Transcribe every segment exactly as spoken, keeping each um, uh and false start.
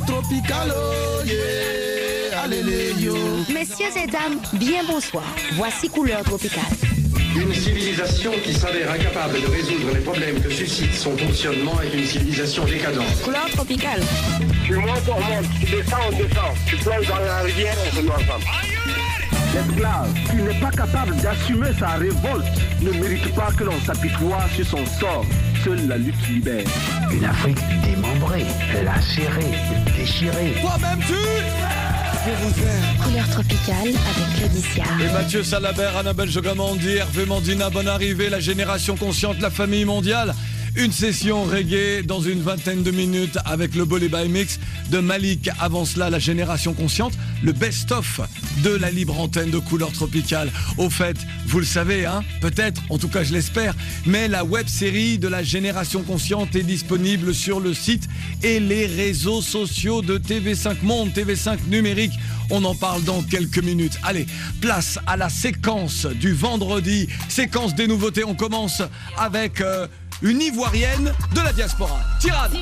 tropical, oh yeah, allez yo. Messieurs et dames, bien bonsoir. Voici Couleur Tropicale. Une civilisation qui s'avère incapable de résoudre les problèmes que suscite son fonctionnement est une civilisation décadente. Couleur Tropicale. Tu montes, on monte, tu descends, on descend. Tu plonges dans la rivière, on se met ensemble. L'esclave qui n'est pas capable d'assumer sa révolte ne mérite pas que l'on s'apitoie sur son sort. Seule la lutte libère. Une Afrique démembrée, lacérée, déchirée. Toi-même tu Je vous aime. Couleur Tropicale avec Claudicia. Et Mathieu Salabert, Annabelle Jogamandi, Hervé Mandina, bonne arrivée, la génération consciente, la famille mondiale. Une session reggae dans une vingtaine de minutes avec le Bolé by Mix de Malik. Avant cela, la génération consciente, le best-of de la libre antenne de Couleur Tropicale. Au fait, vous le savez, hein, peut-être, en tout cas je l'espère, mais la web-série de la génération consciente est disponible sur le site et les réseaux sociaux de T V cinq Monde, T V cinq Numérique. On en parle dans quelques minutes. Allez, place à la séquence du vendredi, séquence des nouveautés. On commence avec... Euh, une Ivoirienne de la diaspora, Tirane.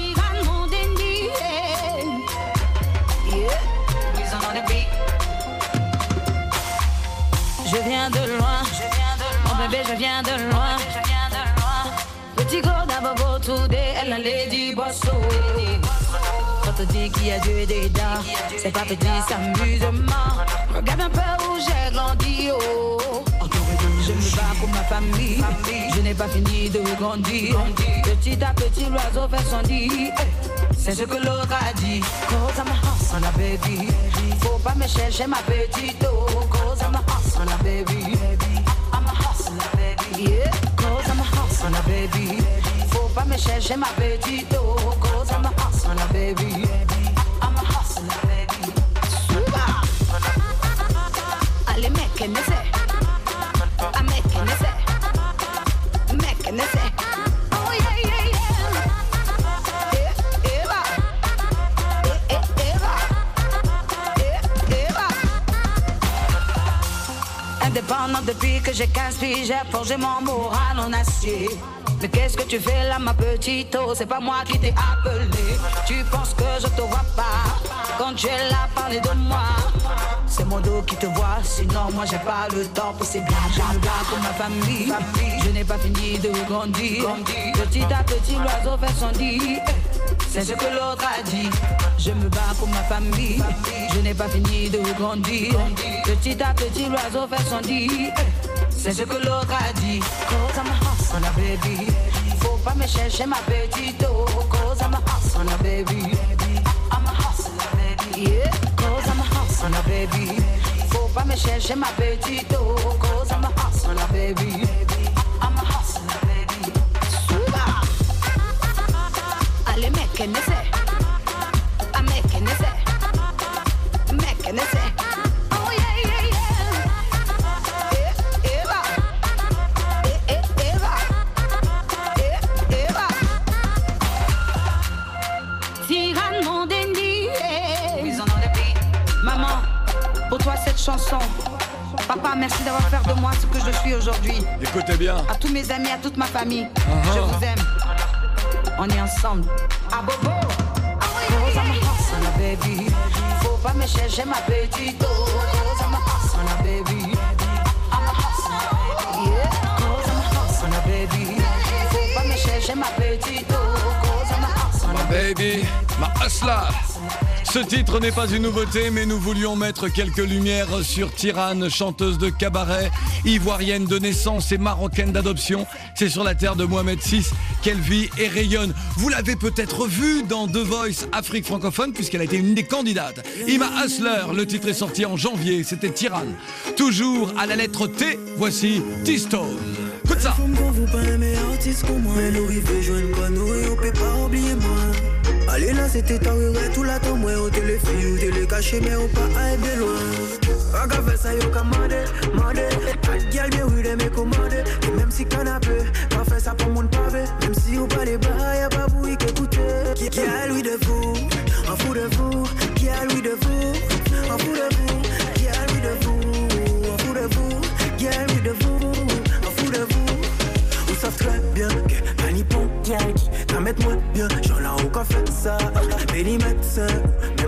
Je viens de loin, mon bébé, je viens de loin. Petit go d'Abobo today, elle a lady bosso. Quand on dit qu'il y a Dieu des dents, c'est pas petit, c'est amusement. Regarde un peu où j'ai grandi, oh. Je me bats pour ma famille, je n'ai pas fini de grandir. Petit à petit, l'oiseau fait son nid. C'est ce que l'autre a dit. Cause I'm a house on a baby. Faut pas me chercher ma petite oh. Cause I'm a house on a baby. I'm a house on a baby. Yeah. Cause I'm a house on a baby. Faut pas me chercher ma petite oh. Cause I'm a house on a baby. I'm a house on a baby. Super. Allez mec, qu'est-ce que c'est? I'm making it say, making it say, oh yeah yeah yeah, eh Eva, eh eh Eva, eh Eva. Indépendante depuis que j'ai quinze piges, j'ai forgé mon moral en acier. Mais qu'est-ce que tu fais là ma petite oh, c'est pas moi qui t'ai appelé. Tu penses que je te vois pas quand tu es là parler de moi. C'est mon dos qui te voit, sinon moi j'ai pas le temps pour ces blagues. Je me bats pour ma famille, je n'ai pas fini de grandir. Petit à petit l'oiseau fait son nid, c'est ce que l'autre a dit. Je me bats pour ma famille, je n'ai pas fini de grandir. Petit à petit l'oiseau fait son nid, c'est ce que l'autre a dit. Cause I'm a house on a baby. Faut pas me chercher ma petite oh. Cause I'm a house on a baby. I'm a house on a baby. Yeah. Cause I'm a house on a baby. Faut pas me chercher ma petite oh. Cause I'm a house on a baby. I'm a house on a baby. Super. Allez mec, qu'est-ce que c'est? Ah mec, qu'est-ce que c'est? Mec, qu'est-ce que c'est? Chanson. Papa, merci d'avoir fait de moi ce que je suis aujourd'hui. Écoutez bien. À tous mes amis, à toute ma famille, uh-huh. Je vous aime. On est ensemble. À Bobo. Cause I'm a house on a baby. Faut pas me chercher ma petite oh. Cause I'm a house on a baby. I'm a house on a baby. Yeah. Cause I'm a house on a baby. Faut pas me chercher ma petite oh. Cause I'm a house on a baby. Ma hustler. Ce titre n'est pas une nouveauté, mais nous voulions mettre quelques lumières sur Tirane, chanteuse de cabaret, ivoirienne de naissance et marocaine d'adoption. C'est sur la terre de Mohamed six qu'elle vit et rayonne. Vous l'avez peut-être vue dans The Voice Afrique francophone, puisqu'elle a été une des candidates. Ima Hustler, le titre est sorti en janvier, c'était Tirane. Toujours à la lettre T, voici T-Stone. Écoute ça. Allez là c'était ta regret tout la temps moi au téléphone ou télé caché mais au pas à de loin. Pas qu'à faire ça yo commandé, mandé. Pas de gueule bien oui de me commander. Et même si canapé, pas faire ça pour mon pavé. Même si ou pas les bras y'a pas vous qui écouter. Qui a lui de vous, en fou de vous. Qui a lui de vous, en fou de vous. Qui a lui de vous, en fou de vous. Qui a lui de vous, en fou de vous. Vous savez très bien que Anipon qui a qui. Mettre-moi bien, j'en ai aucun fait ça. Mais les médecins,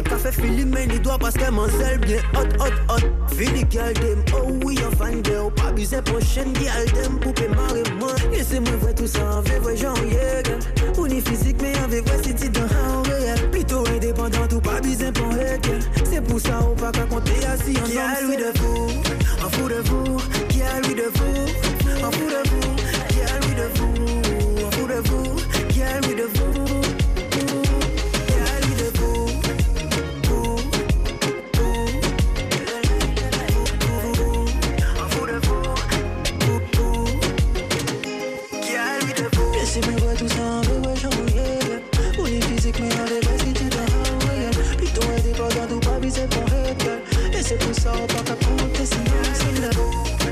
hot. Café Philippe, mais il doit parce qu'elle m'en zèle bien hot, hot, hot. Philly girl dem, oh oui, un fan girl. Pas bizarre prochaine girl dem, poupée marée moi. Laissez-moi voir tout ça en vrai, vrai genre, yeah, girl. On est physique, mais en vrai, c'est dit dans un réel. Plutôt indépendant, tout pas bizarre pour elle, girl. C'est pour ça, on pas qu'à compter assis en homme. Qui a lui de vous, en fou de vous. Qui a lui de vous, en fou de vous. Qui a lui de vous, en fou de vous. Qui a lui de vous. C'est pour ça on pas qu'à compter sinon c'est là.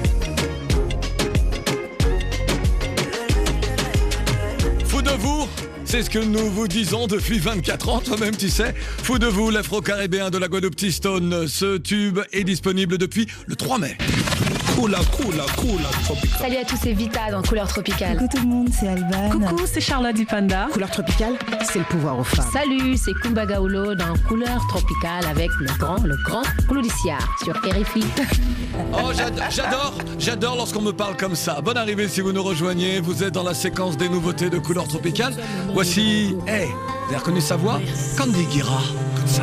Fou de vous, c'est ce que nous vous disons depuis vingt-quatre ans, toi-même tu sais. Fou de vous, l'afro-caribéen de la Guadeloupe T-Stone. Ce tube est disponible depuis le trois mai. Coula, coula, coula, tropical. Salut à tous, c'est Vita dans Couleur Tropicale. Coucou tout le monde, c'est Alban. Coucou, c'est Charlotte du Panda. Couleur Tropicale, c'est le pouvoir aux femmes. Salut, c'est Kumbagaolo dans Couleur Tropicale avec le grand, le grand Cloudiciar sur R F I. Oh, j'adore, j'adore lorsqu'on me parle comme ça. Bonne arrivée si vous nous rejoignez. Vous êtes dans la séquence des nouveautés de Couleur Tropicale. Voici, hé, hey, vous avez reconnu sa voix? Candy Guira, comme ça.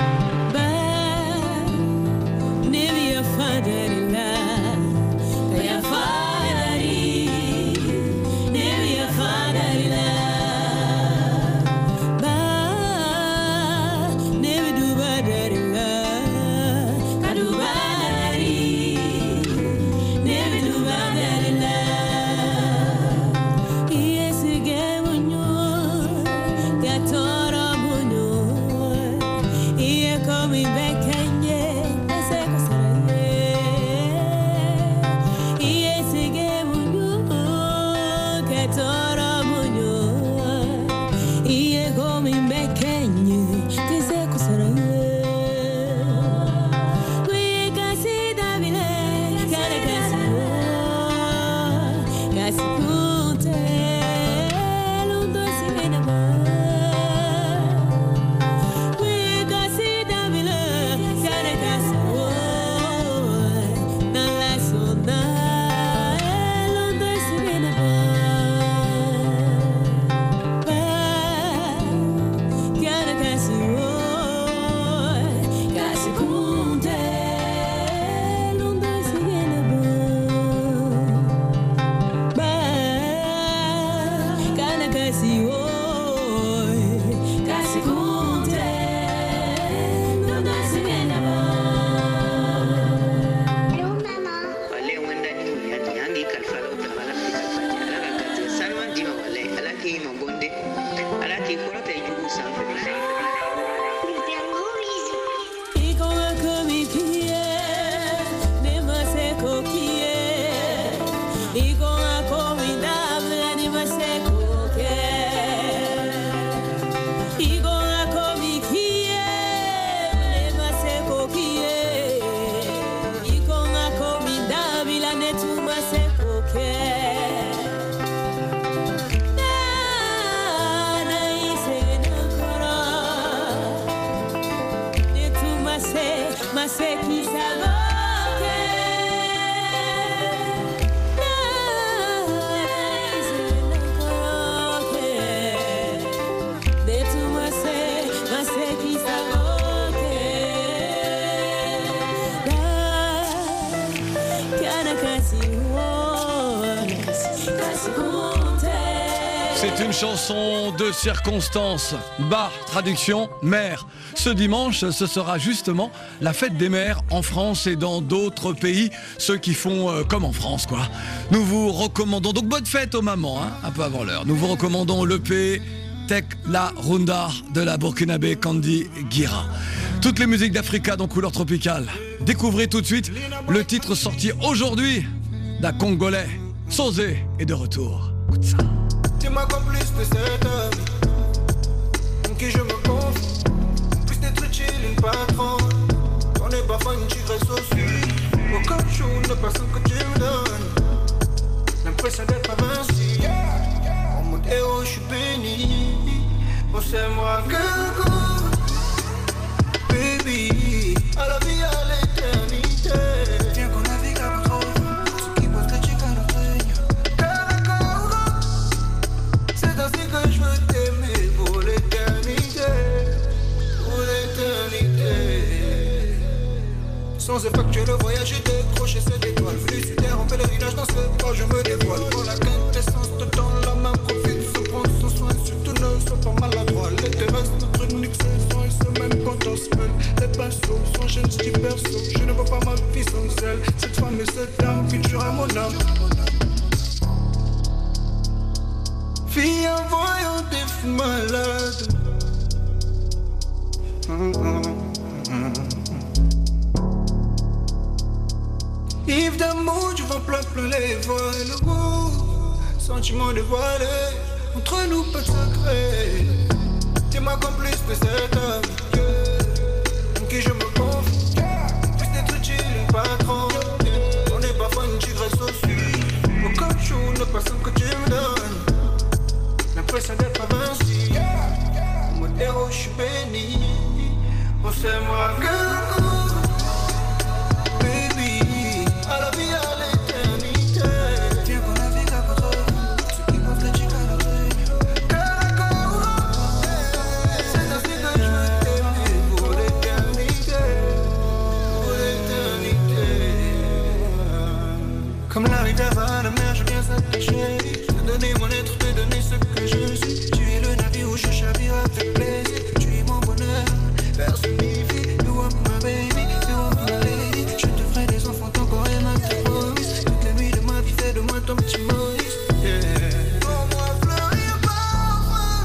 C'est une chanson de circonstance. Bah, traduction, mère. Ce dimanche, ce sera justement la fête des mères en France et dans d'autres pays, ceux qui font euh, comme en France, quoi. Nous vous recommandons, donc bonne fête aux mamans, hein, un peu avant l'heure. Nous vous recommandons l'E P Tek La Runda de la Burkinabé Candy Guira. Toutes les musiques d'Africa dans Couleur Tropicale. Découvrez tout de suite le titre sorti aujourd'hui d'un Congolais. Sosé est de retour. Écoute ça. Tu m'as complice de cet homme en qui je me confie. Plus d'être chill, une patron. On n'est pas fan, tu restes aussi. Au caoutchouc, la personne que tu me donnes. L'impression d'être invincible. En mode héros, je suis béni. On s'aimera que go. de cette dame qui tuera mon âme. Fille en voyant des fous malades. Yves d'amour, tu vas plein plein les voiles. Oh, sentiment dévoilé, entre nous pas de secret. T'es ma complice de cet homme en qui je me confie. Plus d'être utile, une patron. On est parfois une tigresse aussi. Au caoutchouc, ne pas ce que tu me donnes. L'impression d'être invincible. Mon héros, je suis béni. On sait moi que baby, à la vie, à l'éternité. Viens qu'on la vie qu'à contre ceux qui peuvent les chicaner. Cœur à corps, c'est ainsi que je veux t'aimer pour l'éternité. Pour l'éternité. Comme la rivière va à la mer, je viens s'attacher. Te donner mon être, te donner ce que je suis. Tu es le navire où je chavire avec plaisir. Tu es mon bonheur, personnifie. You are my baby, you are my lady. Je te ferai des enfants, ton corps et ma promise. Toutes les nuits de ma vie, fais de moi ton petit Maurice. Yeah. Pour moi, fleurir parfum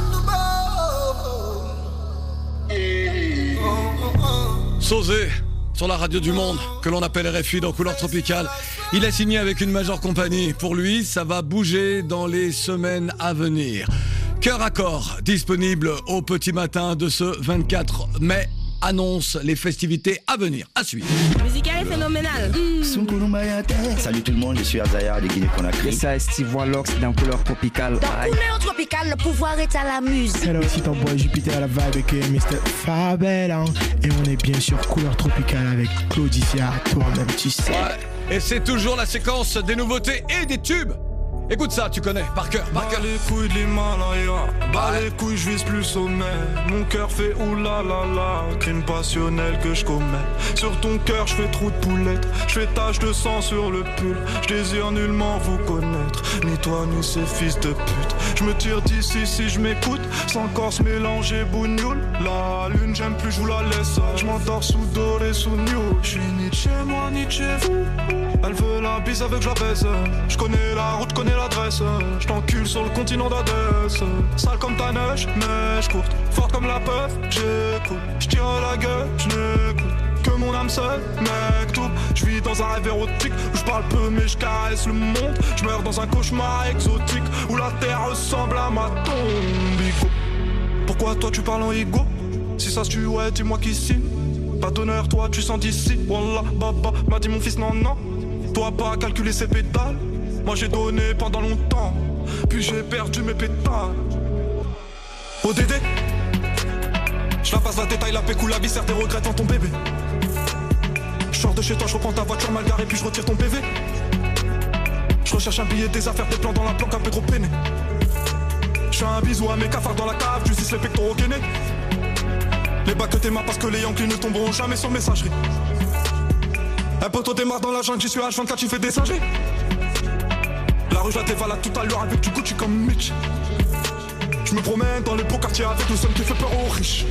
de beau. Oh, oh, oh. Sosé sur la radio du monde, que l'on appelle R F I dans Couleur Tropicale. Il a signé avec une majeure compagnie. Pour lui, ça va bouger dans les semaines à venir. Cœur à corps, disponible au petit matin de ce vingt-quatre mai, annonce les festivités à venir. À suivre. Musical est phénoménal. Mmh. Salut tout le monde, je suis Azaya de Guinée-Conakry. Ça est Steve Wallox dans Couleur Tropicale. Dans Couleur Tropicale, le pouvoir est à la musique. C'est là aussi ton boy Jupiter à la vibe avec mister Fabel. Hein. Et on est bien sûr Couleur Tropicale avec Claudicia, toi-même tu sais. Ouais. Et c'est toujours la séquence des nouveautés et des tubes. Écoute ça, tu connais, par cœur, par cœur. Bas les couilles de l'Himalaya, bas les couilles, je vise plus sommet. Mon cœur fait oulala, crime passionnel que je commets. Sur ton cœur, je fais trou de poulette, je fais tache de sang sur le pull. Je désire nullement vous connaître, ni toi ni ces fils de pute. Je me tire d'ici si je m'écoute, sans corse mélanger bougnoule. La lune, j'aime plus, je vous la laisse. Je m'endors sous doré, sous new. Je suis ni de chez moi, ni de chez vous. Elle veut la bise avec je la baisse. Je connais la route, je connais l'adresse. Je t'encule sur le continent d'Adès. Sale comme ta neige, neige courte. Forte comme la peuf, j'écoute. Je tire la gueule, je n'écoute que mon âme seule, mec tout. Je vis dans un rêve érotique où je parle peu mais je caresse le monde. Je meurs dans un cauchemar exotique où la terre ressemble à ma tombe. Igo. Pourquoi toi tu parles en ego? Si ça se tue, ouais, dis-moi qui signe. Pas d'honneur, toi tu sens d'ici. Wallah, baba, m'a dit mon fils, non, non. Toi pas calculer ses pétales. Moi j'ai donné pendant longtemps, puis j'ai perdu mes pétales. O D D, je la passe la détail, la pécou, la viscère, tes regrets dans ton bébé. Je sors de chez toi, je reprends ta voiture mal garée, puis je retire ton P V. Je recherche un billet, des affaires, des plans dans la planque, un peu gros peiné. Je fais un bisou à mes cafards dans la cave, tu suces les pectoraux gainés. Les bacs que t'es marre parce que les Yankees ne tomberont jamais sur messagerie. Un poteau démarre dans la jungle, j'y suis H vingt-quatre, tu fais des singeries. La rue, je la dévalade tout à l'heure avec du Gucci comme Mitch. Je me promène dans les beaux quartiers avec le seul qui fait peur aux riches.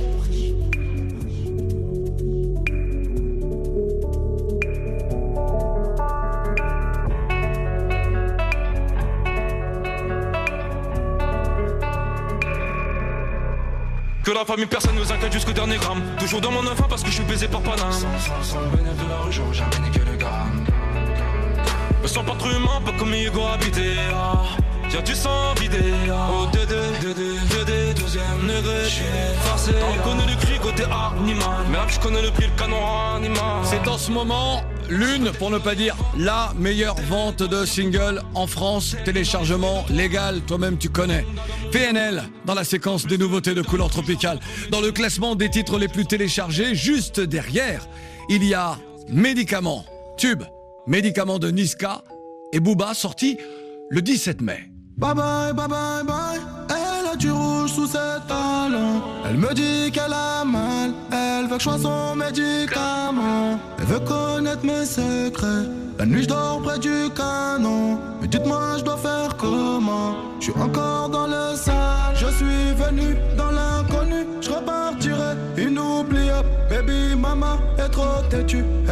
Que la famille, personne nous inquiète jusqu'au dernier gramme. Toujours dans mon enfant parce que je suis baisé par Paname. Sans, sans, sans le bénéfice de la rue, j'aurais jamais niqué le gramme. Me sens pas trop humain, pas comme Hugo habité. Ah. Y'a du sang vidé. Ah. Oh D D, D D, D D, deuxième degré. J'suis farcé. On connaît le cri côté animal. Merde, je connais le prix, le canon animal. C'est en ce moment l'une, pour ne pas dire la meilleure vente de singles en France. Téléchargement légal, toi-même tu connais. P N L dans la séquence des nouveautés de Couleur Tropicale. Dans le classement des titres les plus téléchargés, juste derrière, il y a Médicament, tube, Médicament de Niska et Booba, sorti le dix-sept mai. Bye bye, bye bye, bye. Elle a du rouge sous ses talons. Elle me dit qu'elle a mal. Elle veut que je sois son médicament. Elle veut connaître mes secrets. La nuit je dors près du canon. Mais dites-moi je dois faire comment? Je suis encore dans le sale. Je suis venu dans l'inconnu. Je repartirai inoubliable. Baby mama est trop têtue. Elle veut des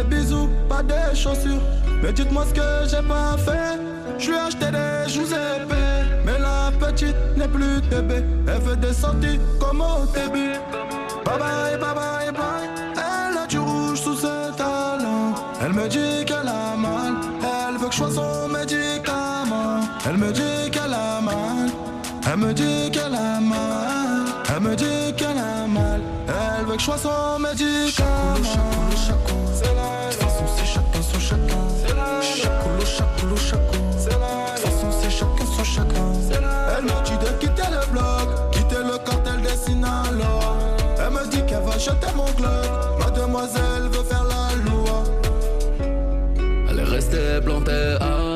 bisous, pas des chaussures. Mais dites-moi ce que j'ai pas fait. Je lui ai acheté des joues épais. Mais la petite n'est plus bébé. Elle fait des sorties comme au début. Bye bye, bye bye, bye. Elle a du rouge sous ses talons. Elle me dit qu'elle a mal. Elle veut que je sois son médicament. Elle me dit qu'elle a mal. Elle me dit qu'elle a mal. Elle me dit qu'elle a mal. Elle veut que je sois son médicament. Chacoulou, chacoulou, c'est la. De toute façon c'est chacun son chacun. C'est la. Chacoulou, chacoulou, chacoulou, c'est la. De toute façon c'est chacun son chacun. C'est la. Elle me dit de quitter le bloc, quitter le cartel des Sinaloa. Elle me dit qu'elle va jeter mon club. Mademoiselle veut faire la loi. Elle est restée plantée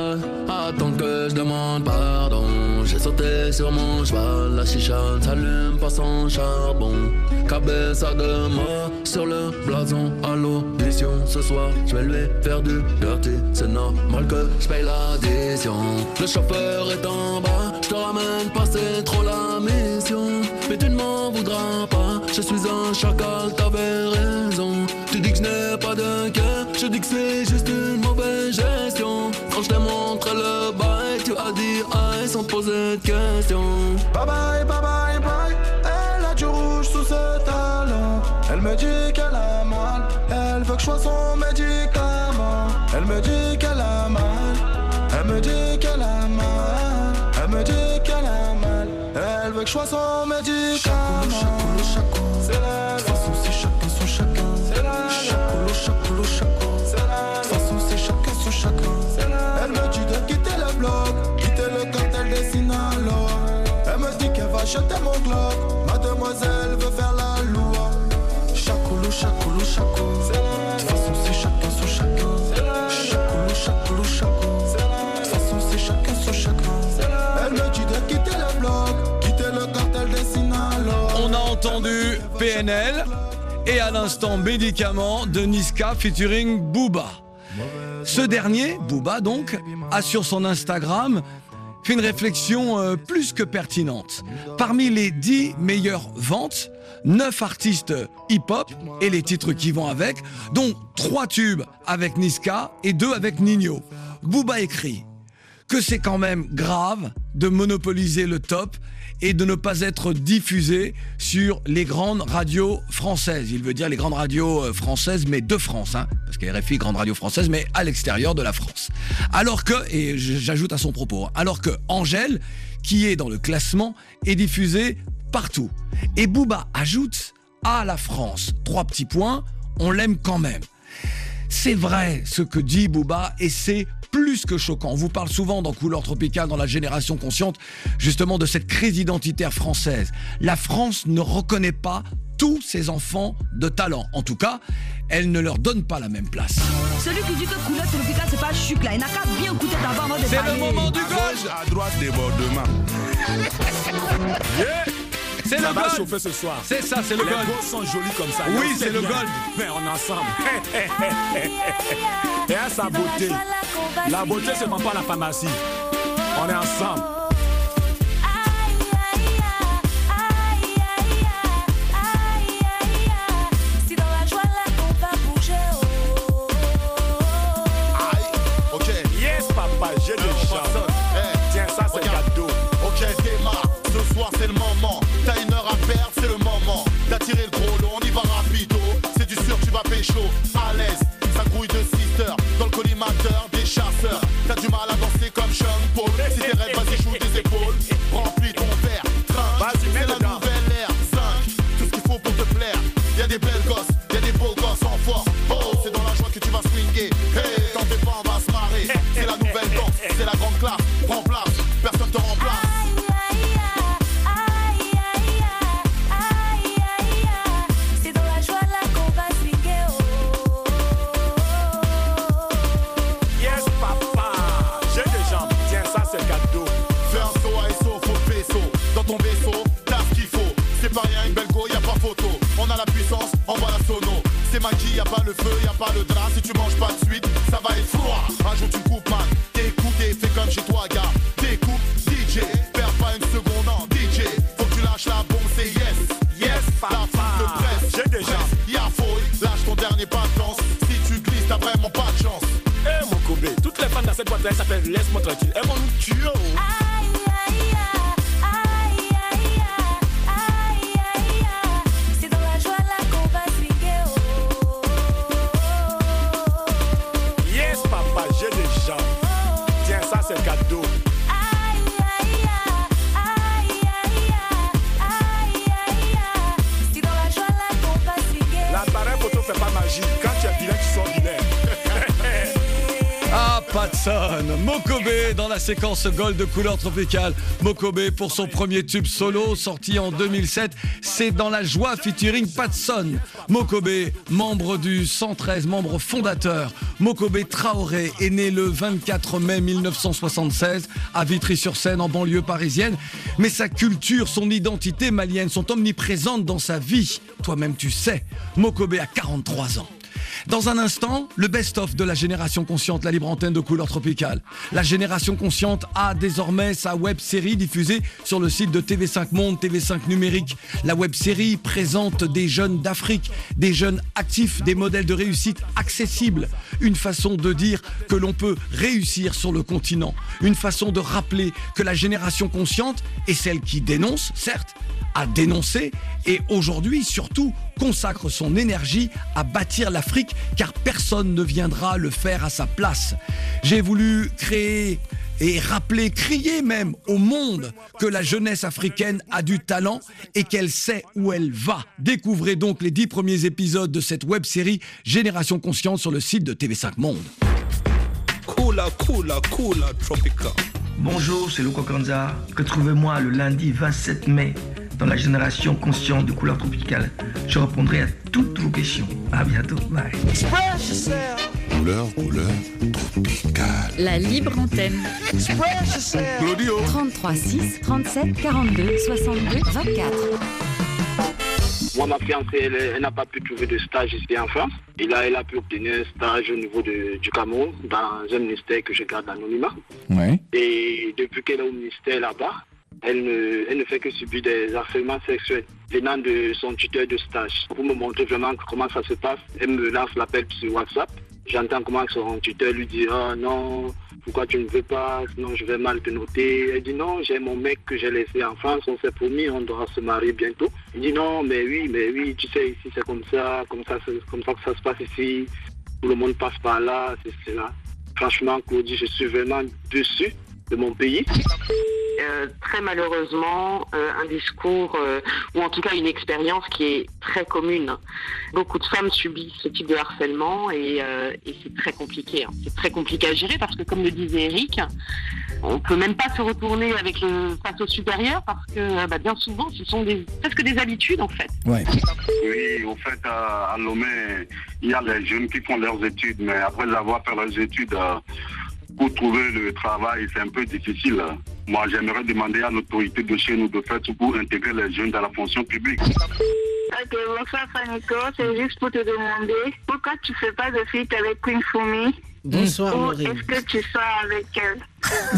à attendre que je demande pardon. J'ai sauté sur mon cheval, la chicha s'allume pas sans charbon. Cabeza de mort sur le blason à l'audition. Ce soir, je vais lui faire du dirty. C'est normal que je paye l'addition. Le chauffeur est en bas, je te ramène pas, c'est trop la mission. Mais tu ne m'en voudras pas, je suis un chacal, t'avais raison. Tu dis que je n'ai pas de cœur, je dis que c'est juste une mauvaise gestion. Quand je t'ai montré le bail, tu as dit aïe sans poser de questions. Bye bye, bye bye, bye. Elle a du rouge sous ses talons. Elle me dit qu'elle a mal. Elle veut que je sois son médicament. Elle me dit qu'elle a mal. Elle me dit qu'elle a mal. Elle me dit qu'elle a mal. Elle veut que je sois son médicament. Chacoulou, chacoulou, c'est la. De toute façon c'est chacun son chacun. C'est la. Chacoulou, chacoulou, chacoulou, c'est la. De toute façon c'est chacun son chacun. C'est la. Elle me dit de quitter le bloc, quitter le cartel des Sinaloa. Elle me dit qu'elle va jeter mon globe. Mademoiselle veut faire la loi. Chacoulou, chacoulou, chacoulou, c'est la. De toute façon c'est chacun son chacun. C'est la. Chacoulou, chacoulou, chacoulou, c'est la. De toute façon c'est chacun son chacun. C'est la. Elle me dit de quitter le bloc, quitter le cartel des Sinaloa. On a entendu P N L et à l'instant Médicament de Niska featuring Booba. Ce dernier, Booba donc, a sur son Instagram fait une réflexion euh, plus que pertinente. Parmi les dix meilleures ventes, neuf artistes hip-hop et les titres qui vont avec, dont trois tubes avec Niska et deux avec Ninho. Booba écrit que c'est quand même grave de monopoliser le top et de ne pas être diffusé sur les grandes radios françaises. Il veut dire les grandes radios françaises, mais de France, hein, parce qu'il y a R F I, grande radio française, mais à l'extérieur de la France. Alors que, et j'ajoute à son propos, alors que Angèle, qui est dans le classement, est diffusée partout. Et Booba ajoute à la France, trois petits points, on l'aime quand même. C'est vrai ce que dit Booba et c'est plus que choquant. On vous parle souvent dans Couleur Tropicale, dans la génération consciente, justement de cette crise identitaire française. La France ne reconnaît pas tous ses enfants de talent. En tout cas, elle ne leur donne pas la même place. Celui qui dit que Couleur Tropicale, c'est pas chic là. Il n'a qu'à bien écouter d'abord avant de C'est parler. le moment du gauche. À droite, débordement. Yeah. C'est ça le va gold. chauffer ce soir. C'est ça, c'est le Les gold. gosses sont jolis comme ça. Oui, Là, c'est le bien. gold. Mais on est ensemble. Et à sa beauté. La beauté, c'est même pas la pharmacie. On est ensemble. Si dans la joie là on va bouger. Aïe, ok. Yes, papa, j'ai des chansons. Tiens, ça, c'est cadeau. Ok, démarre. Ce soir, c'est le moment. T'as une heure à perdre, c'est le moment d'attirer le gros lot. On y va rapido. C'est du sûr, tu vas pécho. À l'aise, ça grouille de sisters. Dans le collimateur, des chasseurs. T'as du mal à danser comme Sean Paul. Si t'es raide, vas-y, joue des épaules. Remplis ton verre. Trinque, c'est la nouvelle ère. cinq, tout ce qu'il faut pour te plaire. Y'a des belles gosses, y'a des beaux gosses en force. Oh, c'est dans la joie que tu vas swinguer. Hey, t'en fais pas, on va se marrer. C'est la nouvelle danse, c'est la grande classe. Prends place, personne te remplace. Ton vaisseau, t'as ce qu'il faut. C'est pas rien, une belle go, y'a pas photo. On a la puissance, on voit la sono. C'est maquis, y'a pas le feu, y'a pas le drap. Si tu manges pas de suite, ça va être froid. Un jour tu coupes, man. T'écoutes et fais comme chez toi, gars. T'écoutes, D J. Perds pas une seconde en D J. Faut que tu lâches la bombe, c'est yes. Yes, papa. La foule te presse, j'ai déjà. Y'a fouille, lâche ton dernier pas de danse. Si tu glisses, ta vraie Toutes les femmes dans cette boîte là, elles s'appellent Laisse-moi tranquille. Elles vont nous tuer. Oh. C'est dans la joie là qu'on va swinguer. Yes, papa, j'ai des gens. Tiens, ça c'est le cadeau. L'appareil photo fait pas magie. Quand tu es vilain, tu sors vilain. Ah, Patson, Mokobé dans la séquence Gold de couleur tropicale. Mokobé pour son premier tube solo sorti en deux mille sept, c'est Dans la joie featuring Patson. Mokobé, membre du cent treize, membre fondateur. Mokobé Traoré est né le vingt-quatre mai mille neuf cent soixante-seize à Vitry-sur-Seine en banlieue parisienne. Mais sa culture, son identité malienne sont omniprésentes dans sa vie. Toi-même tu sais, Mokobé a quarante-trois ans. Dans un instant, le best-of de la génération consciente, la libre antenne de couleur tropicale. La génération consciente a désormais sa web-série diffusée sur le site de T V cinq Monde, T V cinq Numérique. La web-série présente des jeunes d'Afrique, des jeunes actifs, des modèles de réussite accessibles. Une façon de dire que l'on peut réussir sur le continent. Une façon de rappeler que la génération consciente est celle qui dénonce, certes, à dénoncer et aujourd'hui surtout consacre son énergie à bâtir l'Afrique car personne ne viendra le faire à sa place. J'ai voulu créer et rappeler, crier même au monde que la jeunesse africaine a du talent et qu'elle sait où elle va. Découvrez donc les dix premiers épisodes de cette web-série Génération Consciente sur le site de T V cinq Monde. Coula, coula, coula, tropical. Bonjour, c'est Loco Kanza. Retrouvez-moi le lundi vingt-sept mai dans la génération consciente de couleur tropicale. Je répondrai à toutes vos questions. À bientôt. Bye. Couleur, couleur tropicale. La libre antenne. Claudio. trente-trois six, trente-sept, quarante-deux, soixante-deux, vingt-quatre. Moi, ma fiancée, elle, elle n'a pas pu trouver de stage ici en France. Et là, elle a pu obtenir un stage au niveau de, du Cameroun, dans un ministère que je garde anonymat. Ouais. Et depuis qu'elle est au ministère là-bas, elle ne, elle ne fait que subir des harcèlements sexuels venant de son tuteur de stage. Pour me montrer vraiment comment ça se passe, elle me lance l'appel sur WhatsApp. J'entends comment son tuteur lui dit « Ah non, pourquoi tu ne veux pas, sinon je vais mal te noter ». Elle dit « Non, j'ai mon mec que j'ai laissé en France, on s'est promis, on doit se marier bientôt ». Il dit « Non, mais oui, mais oui, tu sais, ici c'est comme ça, comme ça, c'est comme ça que ça se passe ici, tout le monde passe par là, c'est cela ». Franchement, Claudie, je suis vraiment déçu de mon pays. Euh, très malheureusement, euh, un discours, euh, ou en tout cas une expérience qui est très commune. Beaucoup de femmes subissent ce type de harcèlement et, euh, et c'est très compliqué. Hein. C'est très compliqué à gérer parce que, comme le disait Eric, on peut même pas se retourner avec le face au supérieur parce que bah, bien souvent, ce sont des, presque des habitudes en fait. Ouais. Oui, au fait, à, à Lomé, il y a les jeunes qui font leurs études, mais après avoir fait leurs études, euh, pour trouver le travail, c'est un peu difficile. Moi, j'aimerais demander à l'autorité de chez nous de faire tout pour intégrer les jeunes dans la fonction publique. Ok, bonsoir Fanico, c'est juste pour te demander pourquoi tu fais pas de feat avec Queen Fumi? Bonsoir, Ou Maureen. est-ce que tu sors avec elle?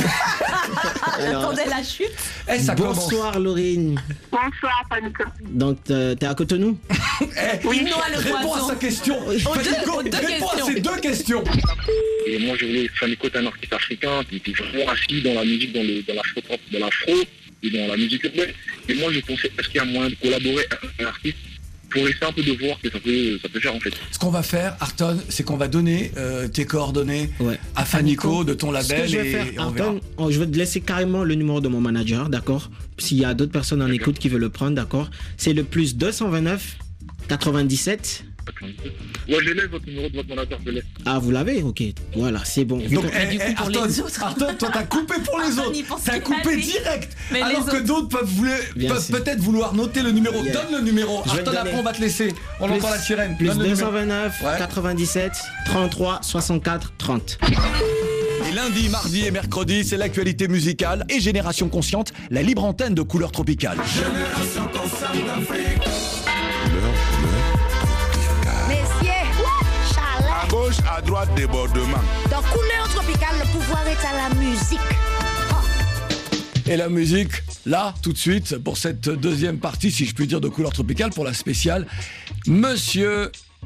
Attendez la chute. Eh, ça Bonsoir, commence. Laurine. Bonsoir Fanico. Donc, euh, t'es à Cotonou? Eh, Oui, Noah le réponds poisson. à sa question. Aux deux- Fanico, aux deux réponds à questions. ces deux questions. Et moi, je voulais Fanico est un artiste africain qui était vraiment assis dans la musique, dans le dans l'afro-pop, dans l'afro et dans la musique urbaine. Et moi, je pensais, est-ce qu'il y a moyen de collaborer avec un artiste pour essayer un peu de voir que ça peut, ça peut faire en fait. Ce qu'on va faire, Arton, c'est qu'on va donner euh, tes coordonnées Ouais. à Fanico de ton Ce que label je vais et, faire, et on verra. Anton, oh, je vais te laisser carrément le numéro de mon manager, d'accord? S'il y a d'autres personnes en écoute qui veulent le prendre, d'accord? C'est le plus deux cent vingt-neuf quatre-vingt-dix-sept. Ouais, je laisse votre numéro de votre manager, je laisse. Ah, vous l'avez? Ok, voilà, c'est bon. Donc, eh, eh, Arton, Arton, toi t'as coupé pour les Arton, autres. il pense T'as qu'il coupé a lui. direct. Mais Alors les que autres- d'autres peuvent, vouloir- Bien peuvent sûr. peut-être vouloir noter le numéro. Yeah. Donne le numéro. Je vais Arton, le après donner. on va te laisser. On Plus- entend la sirène. Plus Donne le deux cent numéro. vingt-neuf Ouais. quatre-vingt-dix-sept trente-trois soixante-quatre trente. Et lundi, mardi et mercredi, c'est l'actualité musicale et Génération Consciente, la libre antenne de couleur tropicale. Génération consciente d'Afrique. Couleur, couleur tropicale. Messieurs, Charlotte. À gauche, à droite, débordement. Dans couleur tropicale, le pouvoir est à la musique. Et la musique, là, tout de suite, pour cette deuxième partie, si je puis dire, de couleur tropicale, pour la spéciale, Monsieur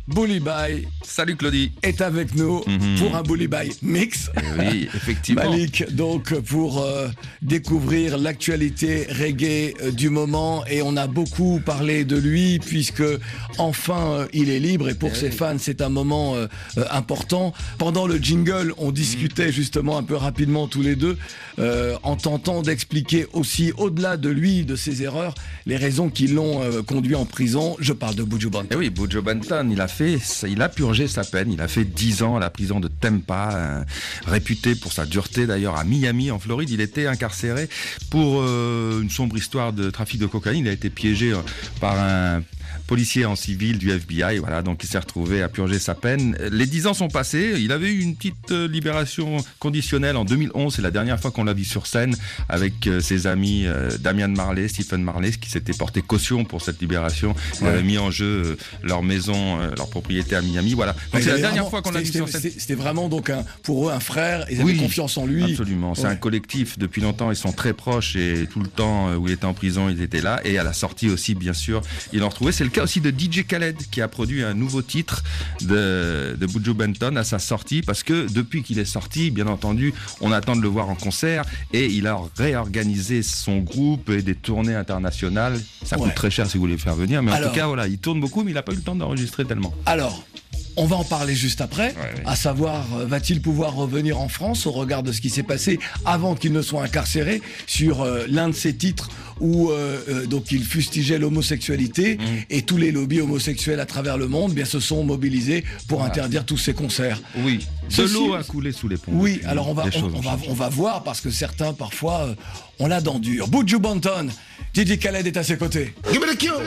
Bully Bye. Salut Claudie. Est avec nous mm-hmm. pour un Bully Bye mix. Et oui, effectivement. Malik, donc pour euh, découvrir l'actualité reggae euh, du moment, et on a beaucoup parlé de lui puisque enfin euh, il est libre, et pour et ses oui. fans c'est un moment euh, euh, important. Pendant le jingle, on discutait mm. justement un peu rapidement tous les deux euh, en tentant d'expliquer aussi, au-delà de lui, de ses erreurs, les raisons qui l'ont euh, conduit en prison. Je parle de Buju Banton. Et oui, Buju Banton, il a fait, il a purgé sa peine. Il a fait dix ans à la prison de Tempa, euh, réputé pour sa dureté d'ailleurs à Miami, en Floride. Il était incarcéré pour euh, une sombre histoire de trafic de cocaïne. Il a été piégé euh, par un policier en civil du F B I, voilà, donc il s'est retrouvé à purger sa peine. Les dix ans sont passés, il avait eu une petite euh, libération conditionnelle en deux mille onze, c'est la dernière fois qu'on l'a vu sur scène avec euh, ses amis euh, Damian Marley, Stephen Marley, qui s'étaient porté caution pour cette libération. Ils ouais. avaient mis en jeu euh, leur maison, euh, leur propriété à Miami, voilà. Donc ouais, c'est la dernière vraiment, fois qu'on l'a vu sur scène. C'était, c'était vraiment donc un, pour eux un frère, ils avaient oui, confiance en lui. Absolument, c'est ouais. un collectif, depuis longtemps ils sont très proches, et tout le temps où il était en prison, ils étaient là, et à la sortie aussi, bien sûr, ils l'ont retrouvé. C'est le cas aussi de D J Khaled, qui a produit un nouveau titre de, de Buju Banton à sa sortie, parce que depuis qu'il est sorti, bien entendu, on attend de le voir en concert, et il a réorganisé son groupe et des tournées internationales. Ça coûte ouais. très cher si vous voulez le faire venir, mais Alors, en tout cas, voilà, il tourne beaucoup, mais il n'a pas eu le temps d'enregistrer tellement. Alors, on va en parler juste après, ouais, ouais. à savoir, va-t-il pouvoir revenir en France au regard de ce qui s'est passé avant qu'il ne soit incarcéré sur euh, l'un de ses titres où euh, euh, donc il fustigeait l'homosexualité mmh. et tous les lobbies homosexuels à travers le monde bien se sont mobilisés pour voilà. interdire tous ces concerts. Oui, de l'eau a coulé sous les ponts. Oui, alors on va, on, on, va, on va voir, parce que certains parfois euh, ont la dent dure. Buju Banton, D J Khaled est à ses côtés. Give me the cue.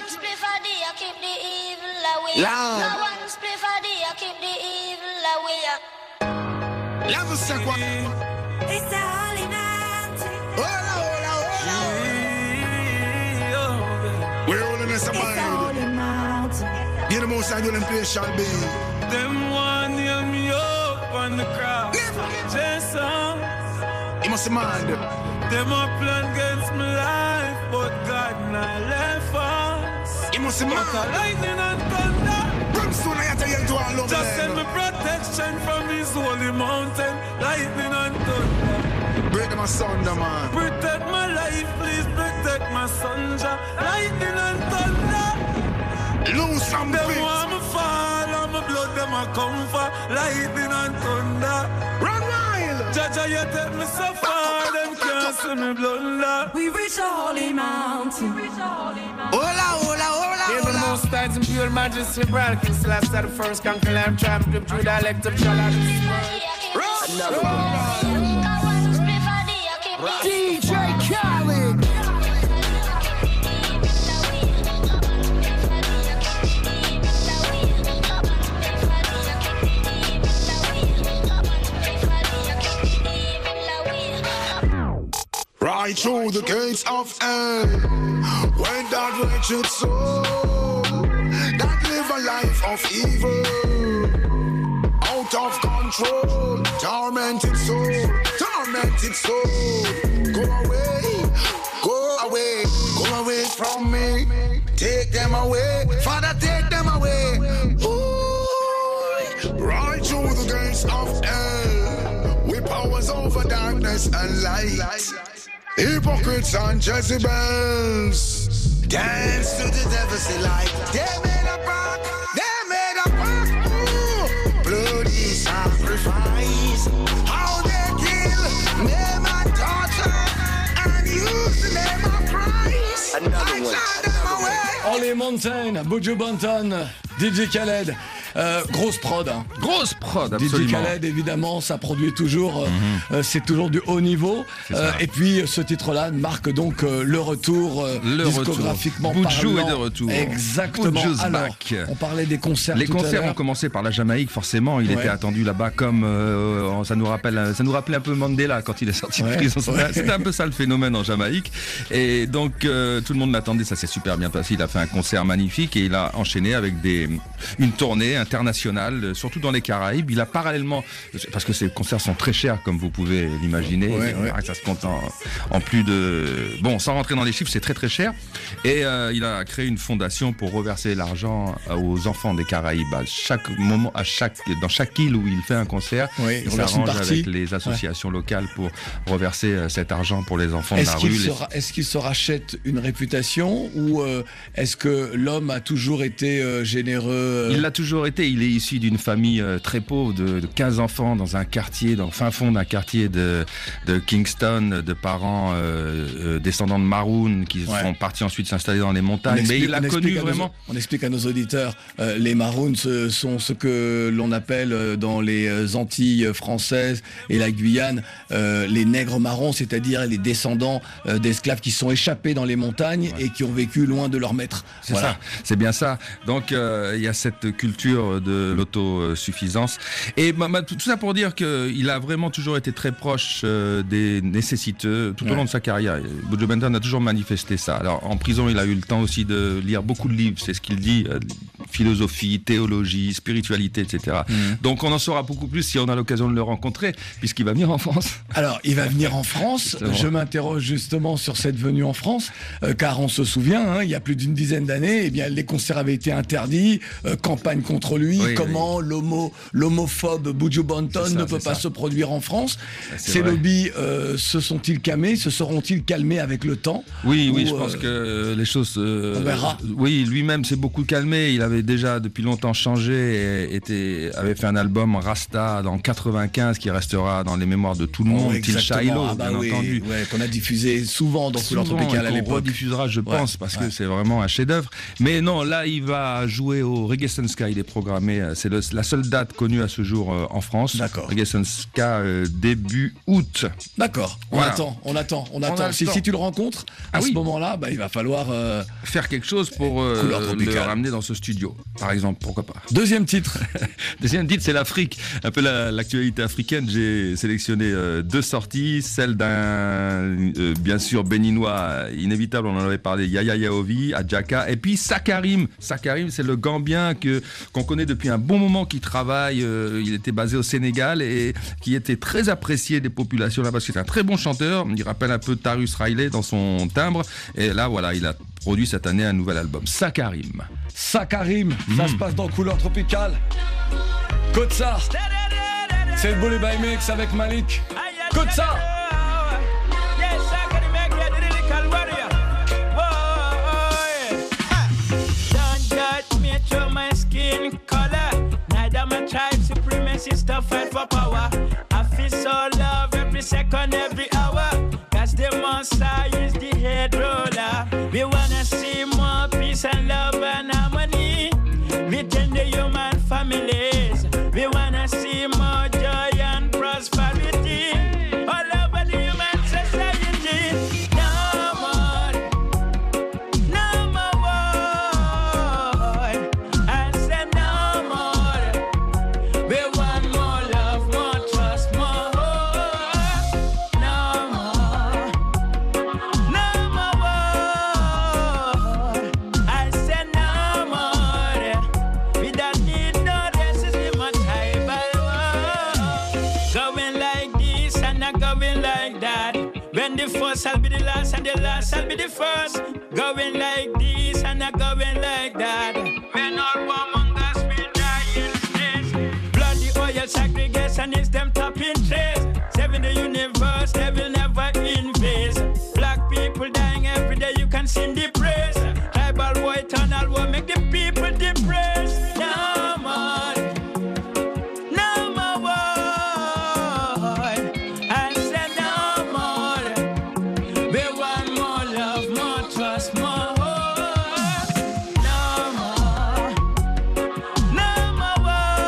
Love say quoi? It's the holy mountain. Hola, hola, hola. We're rolling this up. It's the holy mountain. Get the most I do and play shall be. Them one near me up on the crowd. Jason. You must mind. Them a plan against my life, but God not left us. You must mind. Lightning and thunder. Soon I tell you to all over. Just send me protection from his holy mountain, lightning and thunder. Break my thunder, man. Protect my life, please protect my son, lightning and thunder. Lose some them want me fall, and my blood them a come for lightning and thunder. Run wild. Jaja, you take me so far, them can't see me blunder. We reach the holy mountain. Hola, hola, hola. Give the most times in pure majesty, Bralkin slash the first conquer lamb tramp through dialect of Chala. D J Khaled. Right through the gates of hell, when that wretched soul that live a life of evil, out of control, tormented soul, tormented soul, go away, go away, go away from me, take them away, Father, take them away. Ooh, right through the gates of hell, with powers over darkness and light. Hypocrites and Jezebels dance to the devil's delight. They made a pact, they made a pact. Ooh, bloody sacrifice. How they kill, name and torture, and use the name of Christ. Another one. Holy Mountain, Buju Banton, D J Khaled. Euh, grosse prod, hein. Grosse prod, absolument. D J Khaled, évidemment, ça produit toujours, mm-hmm. euh, c'est toujours du haut niveau. Euh, et puis, ce titre-là marque donc euh, le retour euh, le discographiquement retour. parlant. Buju est de retour. Exactement. Alors, back. On parlait des concerts. Les tout concerts à ont commencé par la Jamaïque, forcément. Il ouais. était attendu là-bas comme euh, ça nous rappelle, ça nous rappelait un peu Mandela quand il est sorti de ouais. prison. Ouais. C'était un peu ça le phénomène en Jamaïque. Et donc euh, tout le monde l'attendait. Ça s'est super bien passé. Il a fait un concert magnifique et il a enchaîné avec des une tournée. international, surtout dans les Caraïbes. Il a parallèlement, parce que ces concerts sont très chers, comme vous pouvez l'imaginer, ouais, ouais. ça se compte en, en plus de... Bon, sans rentrer dans les chiffres, c'est très très cher. Et euh, il a créé une fondation pour reverser l'argent aux enfants des Caraïbes. À chaque moment, à chaque, dans chaque île où il fait un concert, oui, il s'arrange avec les associations ouais. locales pour reverser euh, cet argent pour les enfants est-ce de la rue. Se ra- est-ce qu'il se rachète une réputation ou euh, est-ce que l'homme a toujours été euh, généreux euh... Il l'a toujours été. Il est issu d'une famille euh, très pauvre de, de quinze enfants dans un quartier, dans le fin fond d'un quartier de, de Kingston, de parents euh, euh, descendants de Maroons qui ouais. sont partis ensuite s'installer dans les montagnes. Explique, Mais il a connu vraiment... Nos, on explique à nos auditeurs, euh, les Maroons ce sont ce que l'on appelle euh, dans les Antilles françaises et la Guyane euh, les nègres marrons, c'est-à-dire les descendants euh, d'esclaves qui sont échappés dans les montagnes ouais. et qui ont vécu loin de leur maître. C'est voilà. ça, c'est bien ça. Donc il euh, y a cette culture de l'autosuffisance. Et bah, bah, tout ça pour dire qu'il a vraiment toujours été très proche euh, des nécessiteux tout ouais. au long de sa carrière. Buju Banton a toujours manifesté ça. Alors en prison, il a eu le temps aussi de lire beaucoup de livres, c'est ce qu'il dit, euh, philosophie, théologie, spiritualité, et cetera. Mmh. Donc on en saura beaucoup plus si on a l'occasion de le rencontrer, puisqu'il va venir en France. Alors il va venir en France. Je m'interroge justement sur cette venue en France, euh, car on se souvient, hein, il y a plus d'une dizaine d'années, eh bien les concerts avaient été interdits, euh, campagne contre lui. Oui, comment oui. L'homo, l'homophobe Buju Banton ça, ne peut pas ça. se produire en France. C'est Ces vrai. lobbies euh, se sont-ils calmés, se seront-ils calmés avec le temps? Oui, ou, oui, je euh, pense que les choses. Euh, on verra. Oui, lui-même s'est beaucoup calmé. Il avait déjà depuis longtemps changé et était, avait fait un album Rasta dans quatre-vingt-quinze qui restera dans les mémoires de tout le monde. Oh, Til Shiloh, ah bah bien oui, entendu. Ouais, qu'on a diffusé souvent dans Couleur Tropicale à l'époque. On rediffusera, je pense, ouais, parce ouais. que c'est vraiment un chef-d'œuvre. Mais non, là, il va jouer au Reggae Sun Ska. Il est programmé. C'est le, la seule date connue à ce jour euh, en France. D'accord. Reggae Sun Ska euh, début août. D'accord. On voilà. attend, on attend, on attend. On si, si tu le rencontres à ah, ce oui. moment-là, bah, il va falloir euh, faire quelque chose pour euh, le ramener dans ce studio, par exemple. Pourquoi pas. Deuxième titre. Deuxième titre, c'est l'Afrique. Un peu la, l'actualité africaine. J'ai sélectionné euh, deux sorties, celle d'un euh, bien sûr béninois inévitable, on en avait parlé, Yaya Yaovi, Adjaka, et puis Sakarim. Sakarim, c'est le Gambien que qu'on connaît depuis un bon moment, qui travaille. Euh, il était basé au Sénégal et qui était très apprécié des populations là-bas. C'est un très bon chanteur. Il rappelle un peu Tarus Riley dans son timbre. Et là, voilà, il a produit cette année un nouvel album, Sakarim. Sakarim, mmh. ça se passe dans Couleur Tropicale. Côte ça. C'est le Bully by Mix avec Malik. Côte ça. Sister fight for power. I feel so love every second, every hour. Cause the monster is the head roller. We wanna see more peace and love and harmony within the human families. We wanna see more joy and prosperity all over the human society. No more, no more war. I said no more. We want more love, more trust, more hope. No more, no more war. I said no more. We don't need no racism or tribal war. Going like this and not going like that. When the first I'll be the last and the last I'll be the first. Going like this and not going like that. When all warmongers will die in space. Bloody oil segregation is them top interest. Seven the universe, they will never invade. Black people dying every day, you can sing the praise. Tribal war, eternal war, make the people depressed. No more, no more war. I said no more. We want more love, more trust, more hope. No more, no more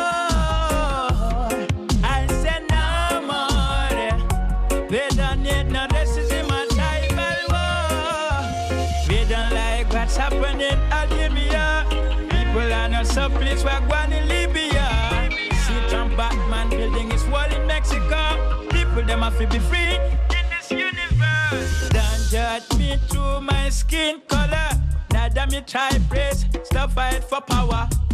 war. I said no more. We don't need no racism or tribal war. We don't like what's happening in Libya. People are not so pleased we're going in Libya. See Trump Batman building his wall in Mexico. People them have to be free in this universe. Don't judge me through my skin color. Neither me try praise, stop fight for power. I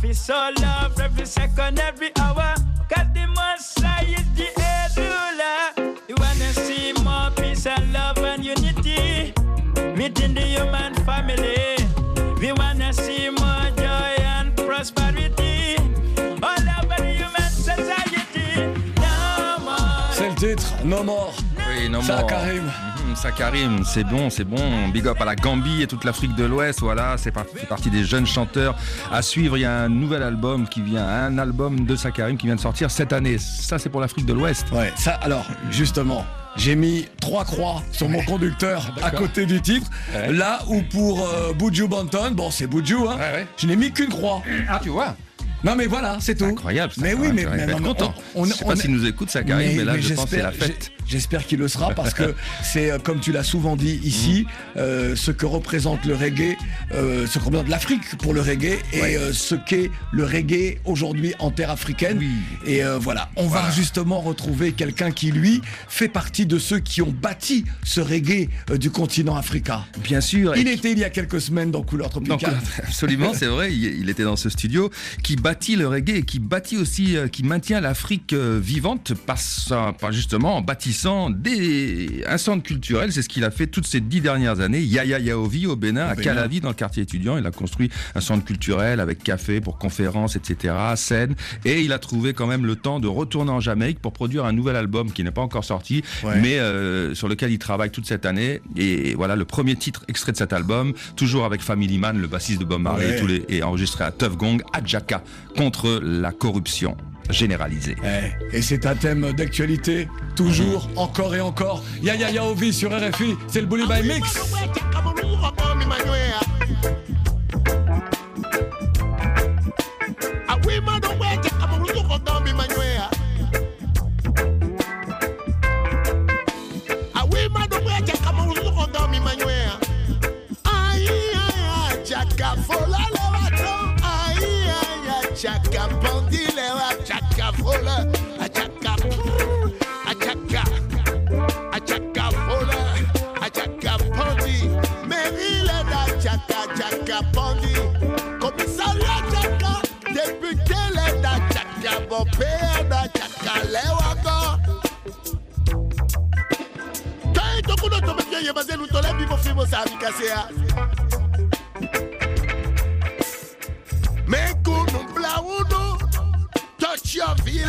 feel so love every second, every hour. Cause the Messiah is the head ruler. You wanna see more peace and love and unity within the human family. We wanna see more joy and prosperity all over the human society. No more. C'est le titre, No More. Oui, No Ça, More. Karim. Mhm, ça, Karim, c'est bon, c'est bon. Big up à la Gambie et toute l'Afrique de l'Ouest. Voilà, c'est par- fait partie des jeunes chanteurs à suivre. Il y a un nouvel album qui vient, un album de Sakarim qui vient de sortir cette année. Ça, c'est pour l'Afrique de l'Ouest. Ouais, ça, alors, justement, j'ai mis trois croix sur mon conducteur à côté du titre. Ouais. Là où pour euh, Buju Banton, bon, c'est Buju, hein, Ouais, ouais. je n'ai mis qu'une croix. Ah, tu vois. Non, mais voilà, c'est tout. Incroyable. Mais oui, mais, mais, mais non, mais content. on- on- je sais on pas est- s'il nous écoute, Sakarim, mais, là, je pense que c'est la j'espère- fête. j'ai- J'espère qu'il le sera parce que c'est, euh, comme tu l'as souvent dit ici, euh, ce que représente le reggae, euh, ce que représente l'Afrique pour le reggae et Ouais. euh, ce qu'est le reggae aujourd'hui en terre africaine. Oui. Et euh, voilà, on Voilà. va justement retrouver quelqu'un qui, lui, fait partie de ceux qui ont bâti ce reggae euh, du continent africain. Bien sûr. Il et- était il y a quelques semaines dans Couleur Donc, Tropicale. absolument, c'est vrai, il, il était dans ce studio qui bâtit le reggae et qui bâtit aussi, euh, qui maintient l'Afrique euh, vivante par, sa- par justement en bâtissant des, un centre culturel. C'est ce qu'il a fait toutes ces dix dernières années. Yaya Yaovi au Bénin, à Bénin. Calavi, dans le quartier étudiant. Il a construit un centre culturel avec café pour conférences, et cetera, scène. Et il a trouvé quand même le temps de retourner en Jamaïque pour produire un nouvel album qui n'est pas encore sorti, Ouais. mais euh, sur lequel il travaille toute cette année. Et voilà le premier titre extrait de cet album, toujours avec Family Man, le bassiste de Bob Marley, Ouais. et, tous les, et enregistré à Tuff Gong, Adjaka, contre la corruption généralisée. Eh, et c'est un thème d'actualité, toujours, encore et encore. Yaya Yaovi sur R F I, c'est le Bully by Mix. Chaka bandi lewa, chaka vola, chaka chaka, chaka vola, chaka bandi, Merile da chaka chaka bandi, commissariat chaka, député le da chaka bopé da chaka lewa go. Kai to kuno to meke ye bazelu to le bibo fibo sa bikasea. Mais qu'on nous blaouno, touch your ville.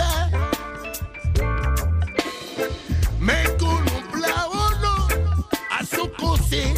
Mais qu'on nous blaouno, à son conseil.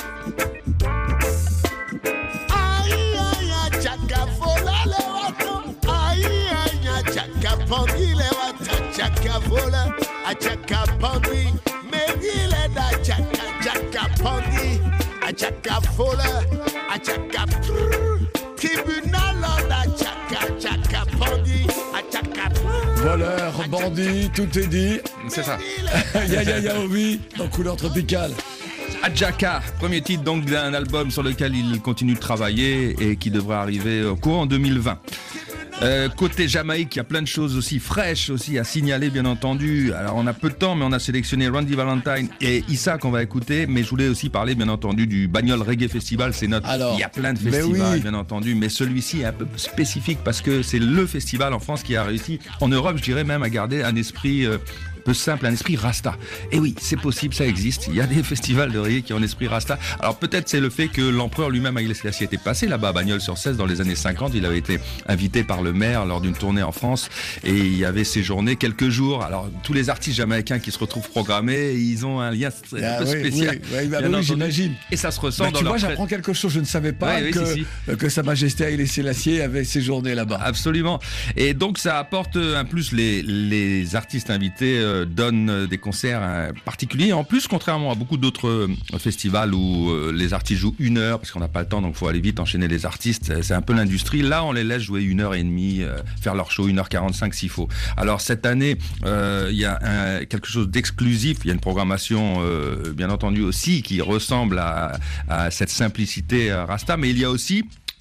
Aïe aïe, chaka vola le wato. Aïe aïe, chaka bandi le wato. Chaka vola, a chaka bandi. Mais il est da chaka, chaka bandi. A chaka vola, a chaka tribunal da chaka, chaka bandi. A chaka Voleur, bandit, tout est dit. C'est ça. Yaya Yaovi dans Couleur Tropicale. Adjaka, premier titre donc d'un album sur lequel il continue de travailler et qui devrait arriver au courant deux mille vingt. Euh, côté Jamaïque, il y a plein de choses aussi fraîches aussi à signaler, bien entendu. Alors on a peu de temps, mais on a sélectionné Randy Valentine et Issa qu'on va écouter. Mais je voulais aussi parler, bien entendu, du Bagnol Reggae Festival. C'est notre. Alors, il y a plein de mais festivals, oui. bien entendu, mais celui-ci est un peu spécifique parce que c'est le festival en France qui a réussi, en Europe, je dirais même, à garder un esprit. Euh, peu simple, un esprit rasta. Et oui, c'est possible, ça existe. Il y a des festivals de reggae qui ont un esprit rasta. Alors peut-être c'est le fait que l'empereur lui-même, Haïlé Sélassié, était passé là-bas à Bagnols-sur-Cèze dans les années cinquante. Il avait été invité par le maire lors d'une tournée en France et il y avait séjourné quelques jours. Alors tous les artistes jamaïcains qui se retrouvent programmés, ils ont un lien un Ah peu oui, spécial. oui, oui, bah bien oui, entendu. j'imagine. Et ça se ressent Bah, dans tu leur vois, fête. j'apprends quelque chose. Je ne savais pas Ouais, oui, que, si, si. que Sa Majesté Haïlé Sélassié avait séjourné là-bas. Absolument. Et donc ça apporte un plus, les, les artistes invités euh, donnent des concerts euh, particuliers. En plus, contrairement à beaucoup d'autres euh, festivals où euh, les artistes jouent une heure, parce qu'on n'a pas le temps, donc il faut aller vite enchaîner les artistes, c'est un peu l'industrie. Là, on les laisse jouer une heure et demie, euh, faire leur show une heure quarante-cinq s'il faut. Alors cette année, euh, il y a un, quelque chose d'exclusif. Il y a une programmation, euh, bien entendu aussi, qui ressemble à, à cette simplicité euh, Rasta, mais il y a aussi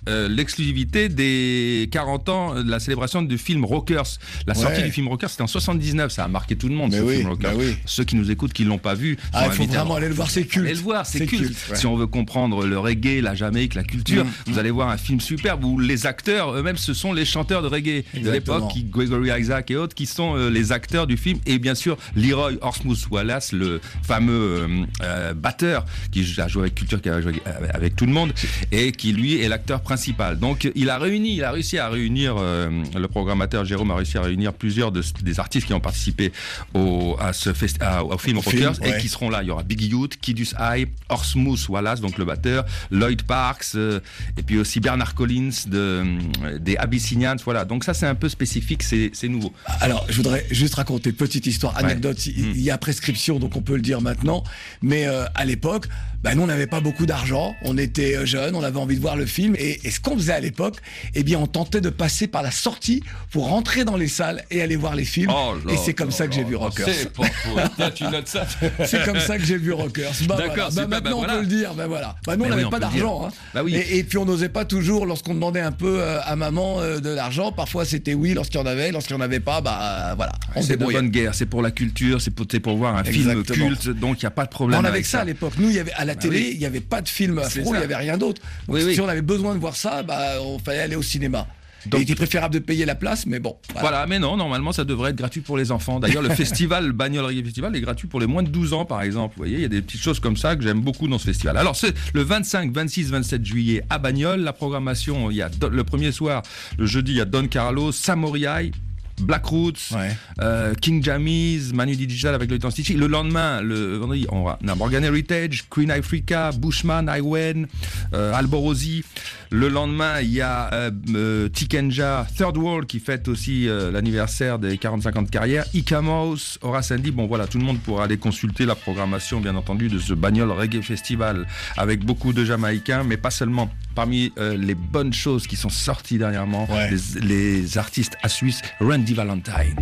euh, l'exclusivité des quarante ans de la célébration du film Rockers. La sortie Ouais. du film Rockers, c'était en soixante-dix-neuf, ça a marqué tout le monde, Mais ce oui, film Rockers. bah oui. Ceux qui nous écoutent, qui ne l'ont pas vu, Ah, sont il faut invités à- vraiment aller le voir, c'est culte. Allez le voir, c'est, C'est culte. culte, ouais. Si on veut comprendre le reggae, la Jamaïque, la culture, Mm, vous allez voir un film superbe où les acteurs eux-mêmes, ce sont les chanteurs de reggae de Exactement. l'époque, qui, Gregory Isaac et autres, qui sont euh, les acteurs du film. Et bien sûr, Leroy Horsemouth Wallace, le fameux euh, euh, batteur qui a joué avec Culture, qui a joué avec tout le monde, et qui lui est l'acteur principal. Donc il a réuni, il a réussi à réunir, euh, le programmateur Jérôme a réussi à réunir plusieurs de, des artistes qui ont participé au, à ce festi- à- au film Au Rockers film, et ouais. qui seront là. Il y aura Biggie Youth, Kidus High, Horsemouth Wallace, donc le batteur, Lloyd Parks, euh, et puis aussi Bernard Collins de, euh, des Abyssinians. Voilà. Donc ça c'est un peu spécifique, c'est, c'est nouveau. Alors, je voudrais juste raconter petite histoire, anecdote. Il, il y a prescription, donc on peut le dire maintenant. Mais euh, à l'époque, bah, nous, on n'avait pas beaucoup d'argent. On était euh, jeunes, on avait envie de voir le film. Et, et ce qu'on faisait à l'époque, eh bien, on tentait de passer par la sortie pour rentrer dans les salles et aller voir les films. Oh là et c'est comme là ça que j'ai là vu là, Rockers. c'est pas faux. Tiens, tu notes ça. C'est comme ça que j'ai vu Rockers. Bah, D'accord, voilà. super, Bah, bah, maintenant, voilà. on peut le dire. Bah, voilà. Bah, nous, Bah on oui, n'avait on pas peut le d'argent. dire. Hein. Bah oui. et, et puis, on n'osait pas toujours, lorsqu'on demandait un peu euh, à maman euh, de l'argent, parfois c'était oui lorsqu'il y en avait, lorsqu'il n'y en avait pas, bah euh, voilà. On se C'est de débrouillait. bonne guerre, c'est pour la culture, c'est pour, c'est pour voir un Exactement. film culte, donc il n'y a pas de problème. On avait avec que ça à l'époque. Nous, il y avait à la Bah télé, oui. il n'y avait pas de film C'est afro, il ça. n'y avait rien d'autre. Donc, Oui, si oui. on avait besoin de voir ça, bah, on fallait aller au cinéma. Donc- il était préférable de payer la place, mais bon. Voilà. Voilà, mais non, normalement ça devrait être gratuit pour les enfants. D'ailleurs, le festival, le Bagnole Reggae Festival, est gratuit pour les moins de douze ans, par exemple. Vous voyez, il y a des petites choses comme ça que j'aime beaucoup dans ce festival. Alors, c'est le vingt-cinq, vingt-six, vingt-sept juillet à Bagnole. La programmation, il y a Don- le premier soir, le jeudi, il y a Don Carlos, Samouraï, Black Roots, Ouais. euh, King Jamies, Manu Digital avec le temps Stitchy. Le lendemain, le vendredi, on a Morgan Heritage, Queen Africa, Bushman, Iwen, euh, Alborosi. Le lendemain, il y a euh, euh, Tikenja, Third World qui fête aussi euh, l'anniversaire des quarante-cinq ans de carrière. Ika Mouse, Horace Andy. Bon voilà, tout le monde pourra aller consulter la programmation, bien entendu, de ce Bagnole Reggae Festival avec beaucoup de Jamaïcains, mais pas seulement. Parmi euh, les bonnes choses qui sont sorties dernièrement, Ouais. les, les artistes à Suisse, Randy Valentine.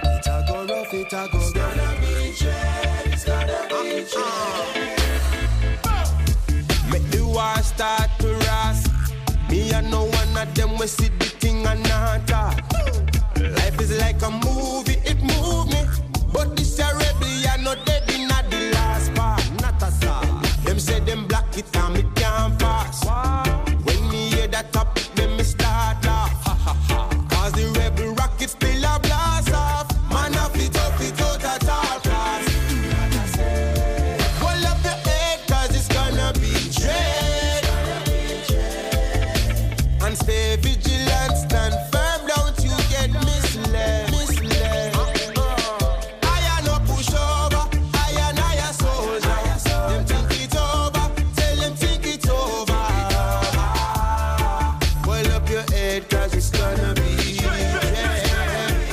Make the war start to rust. Me and no one of them we see the thing and not talk. Life is like a movie, it move me. But this a rebellion not dead in the last part. Not at all. Them say them block it and me can't pass. When me hear that topic, then me start laugh. Cause the rebel rocket still a blast off. Man up it up it out at all cost. Hold up your head cause it's gonna be dread. And stay vigilant, stand firm, don't you get misled. Misled. I no push over, I and I a soldier. Them think it over, tell them think it over. Hold up your head cause it's gonna be dread.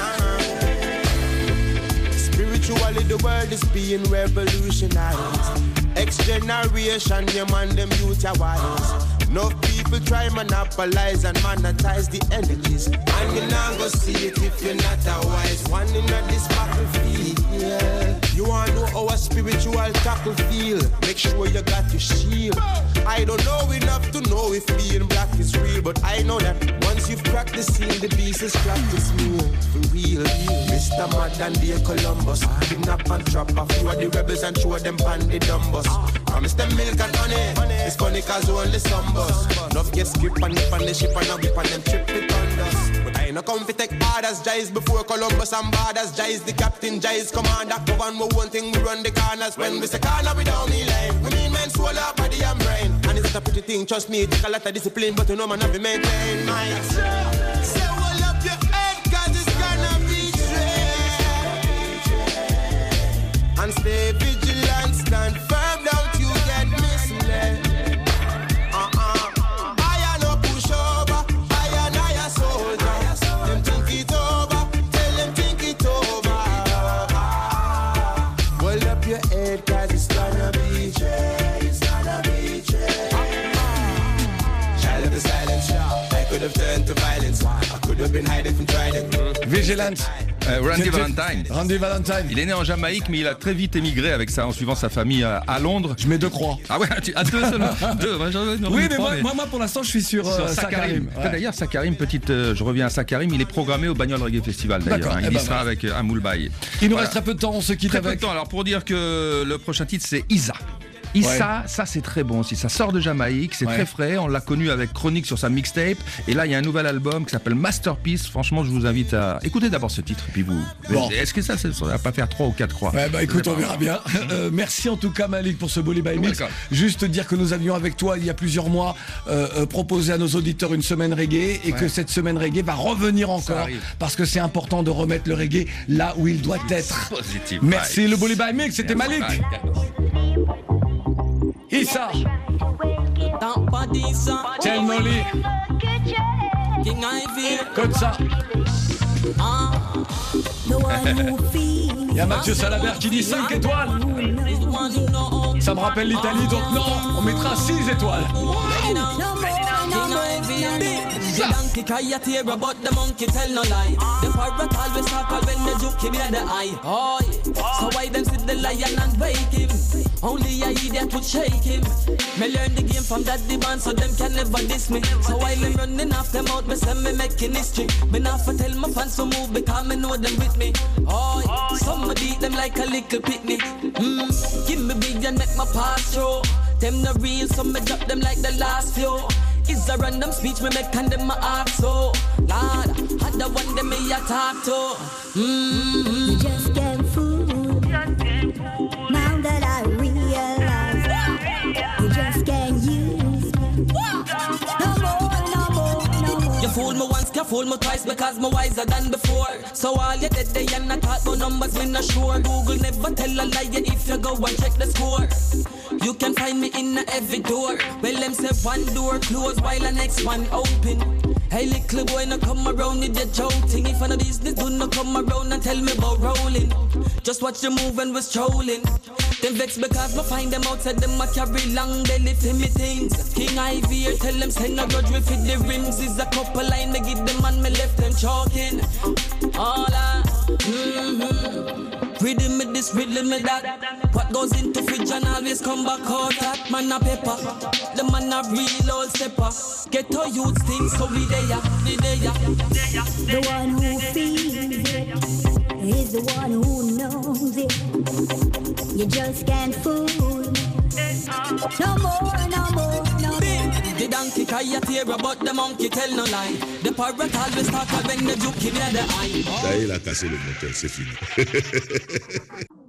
Spiritually the world is being revolutionized. X generation, your man, them youth are wise. Enough people try monopolize and monetize the energies. And you not go see it if you're not a wise one in this battlefield. Yeah. You wanna know how a spiritual tackle feel? Make sure you got your shield. I don't know enough to know if being black is real, but I know that once you've cracked the seal, the beast is cracked this meal. For real, Mister Mad and the Columbus. Kidnap and trap a few of the rebels and show them pan the dumbus. Promise them milk and honey. It's funny cause only some bus. Enough get skip and nip on the ship and a whip and them trip it on us. But I no come fi take orders, Jize before Columbus and borders. Jize the captain, Jize commander. Cover me one thing, we run the corners. When we say corner, we don't mean line. We mean men, soul, up, body and brain. And it's not a pretty thing, trust me, it take a lot of discipline, but you know man have to maintain. Mind. Say hold up your head cause it's gonna be dread. And stay vigilant, stand firm, don't you get misled. Vigilance, Euh, Randy C'était- Valentine. Randy Valentine. Il est né en Jamaïque, mais il a très vite émigré avec ça en suivant sa famille à, à Londres. Je mets deux croix. Ah ouais, tu, à deux seulement. Deux, moi, j'en ai- non, Oui, je mais crois, moi, moi, moi, pour l'instant, je suis sur, Sur euh, Sakarim. Sakarim. Ouais. D'ailleurs, Sakarim, petite, euh, je reviens à Sakarim, il est programmé au Bagnole Reggae Festival d'ailleurs. D'accord, hein. eh Il y ben sera voilà. avec euh, Amoul Baye. Il nous Voilà. reste très peu de temps, on se quitte Très peu avec. de temps. Alors pour dire que le prochain titre c'est Isa. Issa, Ouais. ça c'est très bon aussi. Ça sort de Jamaïque, c'est Ouais. très frais. On l'a connu avec Chronique sur sa mixtape. Et là, il y a un nouvel album qui s'appelle Masterpiece. Franchement, je vous invite à écouter d'abord ce titre. Et puis vous. Bon. Est-ce que ça, ça, ça va pas faire trois ou quatre croix? Ouais, bah écoute, Je sais on pas. verra bien. Euh, merci en tout cas, Malik, pour ce Bolly by Mix. Welcome. Juste dire que nous avions avec toi, il y a plusieurs mois, euh, euh, proposé à nos auditeurs une semaine reggae et Ouais. que cette semaine reggae va revenir encore arrive. parce que c'est important de remettre le reggae là où il doit être. Positive Merci, vibes. le Bolly by Mix, c'était Malik. Bye. Issa, Tell Molly, comme ça. Il y a Mathieu Salabert qui dit cinq étoiles. Ça me rappelle l'Italie, donc non, on mettra six étoiles. The donkey cry a tear but the monkey tell no lie. The parrot always talk when the joke him in the eye. Oh yeah. So why them sit the lion and wake him? Only a idiot would shake him. Me learn the game from that man so them can never diss me. So while them running off them out, me say me making history. Me not for tell my fans to move because me know them with me. Oh yeah. Some beat them like a little picnic. Mm. Give me big and make my pass through. Them the real, so me drop them like the last few. It's a random speech me make and them my ask so. Lord, had the one them me a talk to. Mm-hmm. You just can't fool. Now that I realize you just can't use me. No more, no more, no more. You fool me once, you fool me twice because me wiser than before. So all you did they and I thought no numbers me not sure. Google never tell a lie if you go and check the score. You can find me in every door. Well, them say one door closed while the next one open. Hey, little boy, no come around with your joking. If I know business, do not come around and tell me about rolling. Just watch the move and we're strolling. Them vex because me find them outside them a carry long belly for me things. King Ivy here, tell them send a grudge with the rims. Is a couple line, me give them and me left them choking. All I, mm-hmm. Rhythm me this, rhythm me that. What goes into fridge and always come back out. That man a pepper, the man a real old stepper. Get to youth things, so we there, we there. The one who feels it is the one who knows it. You just can't fool me. No more, no more, no more. The donkey cry a tear but the monkey tell no lie. The parrot always talk when the joke in the eye. Ça y est, il a cassé le moteur, c'est fini.